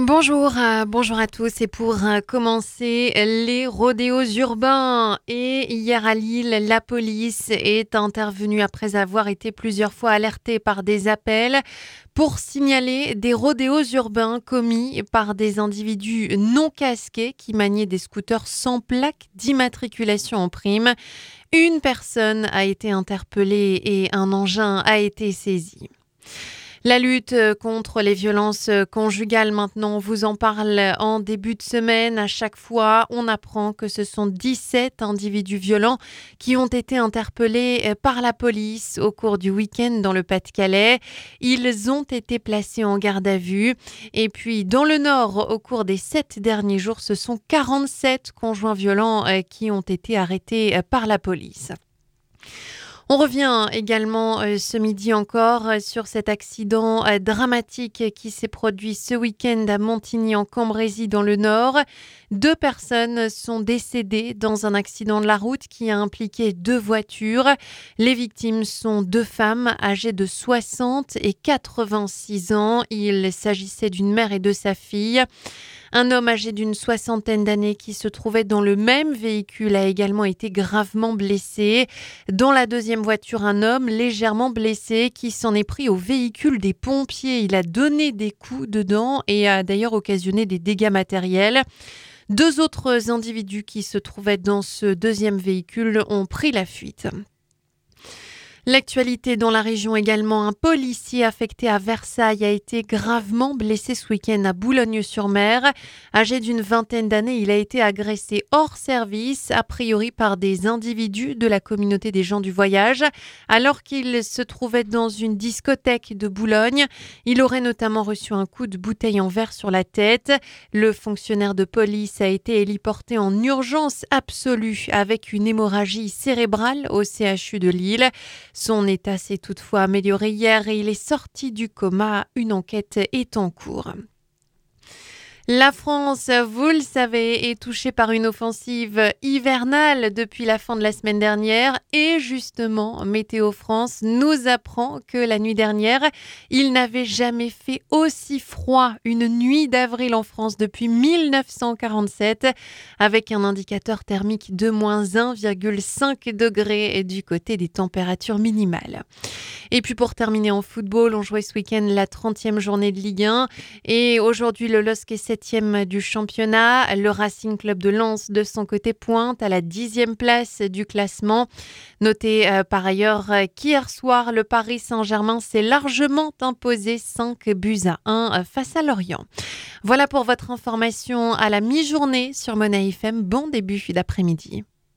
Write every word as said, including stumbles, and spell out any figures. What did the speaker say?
Bonjour, euh, bonjour à tous. Et pour euh, commencer, les rodéos urbains. Et hier à Lille, la police est intervenue après avoir été plusieurs fois alertée par des appels pour signaler des rodéos urbains commis par des individus non casqués qui maniaient des scooters sans plaque d'immatriculation en prime. Une personne a été interpellée et un engin a été saisi. La lutte contre les violences conjugales, maintenant, on vous en parle en début de semaine. À chaque fois, on apprend que ce sont dix-sept individus violents qui ont été interpellés par la police au cours du week-end dans le Pas-de-Calais. Ils ont été placés en garde à vue. Et puis, dans le Nord, au cours des sept derniers jours, ce sont quarante-sept conjoints violents qui ont été arrêtés par la police. On revient également euh, ce midi encore euh, sur cet accident euh, dramatique qui s'est produit ce week-end à Montigny-en-Cambrésis dans le Nord. Deux personnes sont décédées dans un accident de la route qui a impliqué deux voitures. Les victimes sont deux femmes âgées de soixante et quatre-vingt-six ans. Il s'agissait d'une mère et de sa fille. Un homme âgé d'une soixantaine d'années qui se trouvait dans le même véhicule a également été gravement blessé. Dans la deuxième voiture, un homme légèrement blessé qui s'en est pris au véhicule des pompiers. Il a donné des coups dedans et a d'ailleurs occasionné des dégâts matériels. Deux autres individus qui se trouvaient dans ce deuxième véhicule ont pris la fuite. L'actualité dans la région également, un policier affecté à Versailles a été gravement blessé ce week-end à Boulogne-sur-Mer. Âgé d'une vingtaine d'années, il a été agressé hors service, a priori par des individus de la communauté des gens du voyage, alors qu'il se trouvait dans une discothèque de Boulogne. Il aurait notamment reçu un coup de bouteille en verre sur la tête. Le fonctionnaire de police a été héliporté en urgence absolue avec une hémorragie cérébrale au C H U de Lille. Son état s'est toutefois amélioré hier et il est sorti du coma. Une enquête est en cours. La France, vous le savez, est touchée par une offensive hivernale depuis la fin de la semaine dernière. Et justement, Météo France nous apprend que la nuit dernière, il n'avait jamais fait aussi froid une nuit d'avril en France depuis mille neuf cent quarante-sept, avec un indicateur thermique de moins un virgule cinq degrés du côté des températures minimales. Et puis pour terminer en football, on jouait ce week-end la trentième journée de Ligue un. Et aujourd'hui, le L O S C est septième du championnat. Le Racing Club de Lens, de son côté, pointe à la dixième place du classement. Notez euh, par ailleurs euh, qu'hier soir, le Paris Saint-Germain s'est largement imposé cinq buts à un face à Lorient. Voilà pour votre information à la mi-journée sur Monnaie F M. Bon début d'après-midi.